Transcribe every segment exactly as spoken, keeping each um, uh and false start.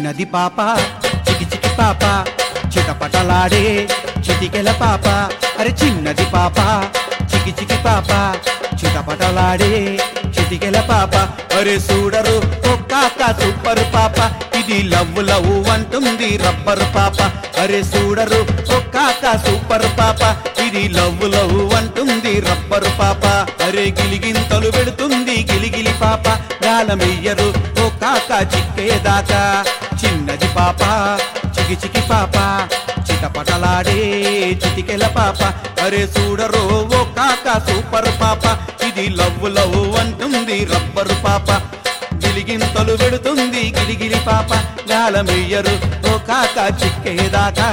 చిన్నది పాప చికి చికి పాప చిటపటలాడే చిటికెల పాప అరే చిన్నది పాప చికి చికి పాప చిటపటలాడే చిటికెల పాప అరే చూడరు ఒక్కాక సూపర్ పాప ఇది లవ్ లవ్ అంటుంది రబ్బర్ పాప అరే చూడరు ఒక్కాక సూపర్ పాప ఇది లవ్ లవ్ అంటుంది రబ్బర్ పాప అరే గిలిగింతలు పెడుతుంది గిలిగిలి పాప గాలమెయ్యరు ఒక్కాక చిక్కేదాకా చిన్నది పాప చికి చికి పాప చిటపటలాడే చిటికెల పాప అరే చూడరు ఒక్కాక సూపర్ పాప ఇది లవ్ లవ్ అంటుంది రబ్బరు పాప గిలిగింతలు పెడుతుంది గిలిగిలి పాప గాలమెయ్యరు ఒక్కాక చిక్కేదాకా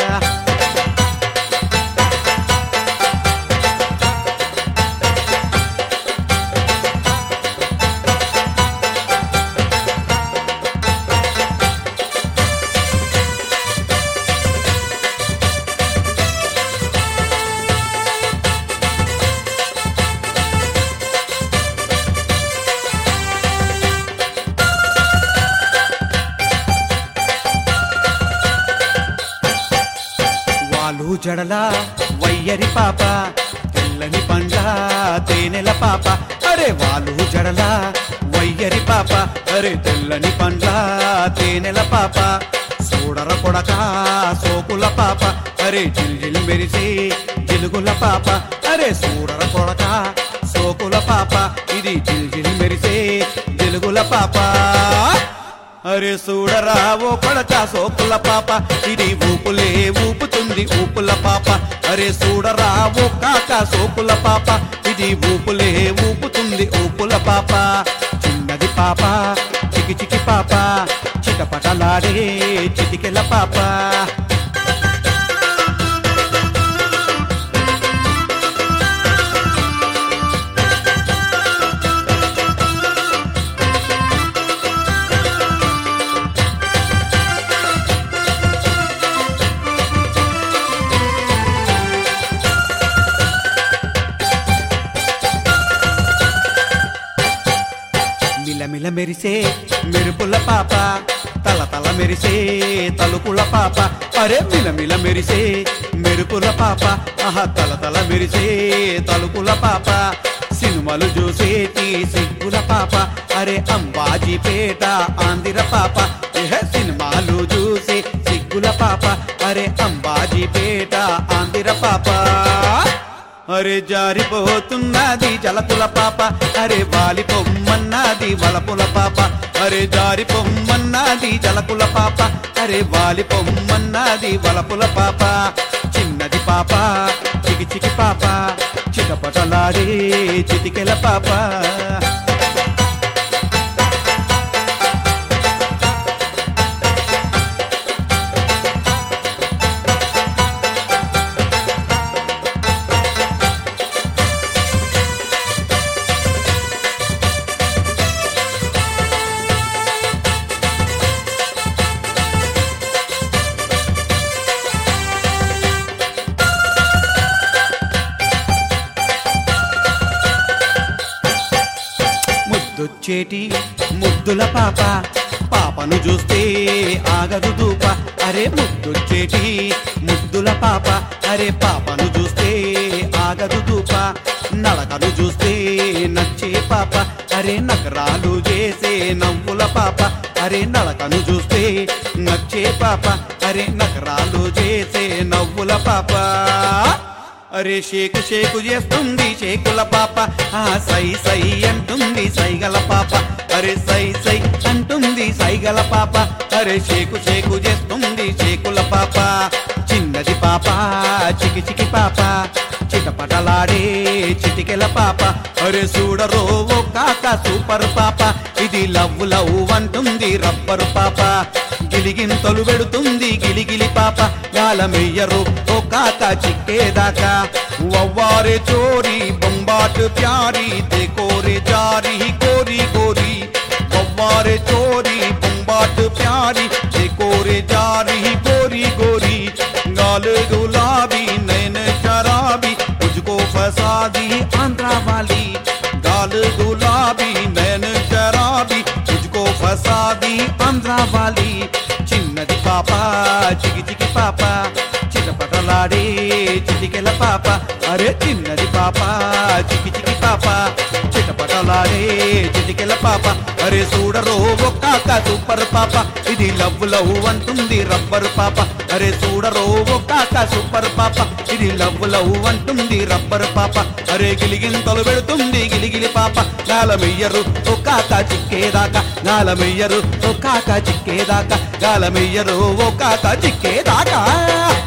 వాలు జడల వయ్యరి పాప తెల్లని పండ్ల తేనెల పాప అరే వాలు జడల వయ్యరి పాప అరే తెల్లని పండ్ల తేనెల పాప చూడర కొడక సోకుల పాప అరే జిల్జిల్ మెరిసే జిలుగుల పాప అరే చూడర కొడక సోకుల పాప ఇది జిల్జిల్ మెరిసే జిలుగుల పాప అరే చూడరా ఓ కొడక సోకుల పాప ఇది ఊపులే ఊపుతుంది ఊపుల పాప అరే చూడరా ఓ కాక సోకుల పాప ఇది ఊపులే ఊపుతుంది ఊపుల పాప చిన్నది పాప చికి చికి పాప చిటపటలాడే చిటికెల పాప మిలమిల మెరిసే మెరుపుల పాప తల తల మెరిసే తలుపుల పాప అరే మిలమిల మెరిసే మెరుపుల పాప ఆహా తల తల మెరిసే తలుపుల పాప సినిమాలు చూసేటి సిగ్గుల పాప అరే అంబాజీపేట ఆంధ్ర పాప ఏ సినిమాలు చూసే సిగ్గుల పాప అరే అంబాజీపేట ఆంధ్ర పాప అరే జారిపోతున్నది జలకుల పాప అరే వాలి పొమ్మన్నది వలపుల పాప అరే జారి పొమ్మన్నది జలకుల పాప అరే వాలి పొమ్మన్నది వలపుల పాప చిన్నది పాప చికి చికి పాప చిటపటలాడే చిటికెల పాప ముద్దొచ్చేటి ముద్దుల పాప పాపను చూస్తే ఆగదు దూప అరే ముద్దొచ్చేటి ముద్దుల పాప అరే పాపను చూస్తే ఆగదు దూప నడకను చూస్తే నచ్చే పాప అరే నగరాలు చేసే నవ్వుల పాప అరే నడకను చూస్తే నచ్చే పాప అరే నగరాలు చేసే నవ్వుల పాప అరే షేకు షేకు చేస్తుంది షేకుల పాప ఆ సై సై అంటుంది సైగల పాప అరే సై సై అంటుంది సైగల పాప అరే షేకు షేకు చేస్తుంది షేకుల పాప చిన్నది పాప చికి చికి పాప చిటపటలాడే చిటికెల పాప అరే చూడరో ఓ కాక సూపర్ పాప ఇది లవ్ లవ్ అంటుంది రబ్బరు పాప గిలిగింతలు పెడుతుంది గిలిగిలి పాప గాలమెయ్యరు ఓ కాక చిక్కేదాకా వవ్వారే చోరీ బొంబాట్ ప్యారీ దేకోరే జారీ కోరి కోరి వవ్వారే చోరీ బొంబాట్ ప్యారీ దేకోరే జారీ కోరి కోరి గాల్ గులాబీ నైన్ शराबी मुझको फंसा दी आंध्रा वाली गाल गुलाबी नैन शराबी मुझको फंसा సాది ఆంధ్రావాలి చిన్నది పాప చికి చికి పాప చిటపటలాడే చిటికెల పాప అరే చిన్నది పాప చికి చికి పాప చిటపటలాడే చిటికెల పాప అరే చూడరో ఒక్కాక సూపర్ పాప ఇది లవ్ లవ్ అంటుంది రబ్బరు పాప అరే చూడరో ఒక్కాక సూపర్ పాప ఇది లవ్ లవ్ అంటుంది రబ్బరు పాప అరే గిలిగింతలు పెడుతుంది గిలిగిలి పాప గాలమెయ్యరు ఒక్కాక చిక్కేదాకా గాలమెయ్యరు ఒక్కాక చిక్కేదాకా గాలమెయ్యరు ఒక్కాక చిక్కేదాకా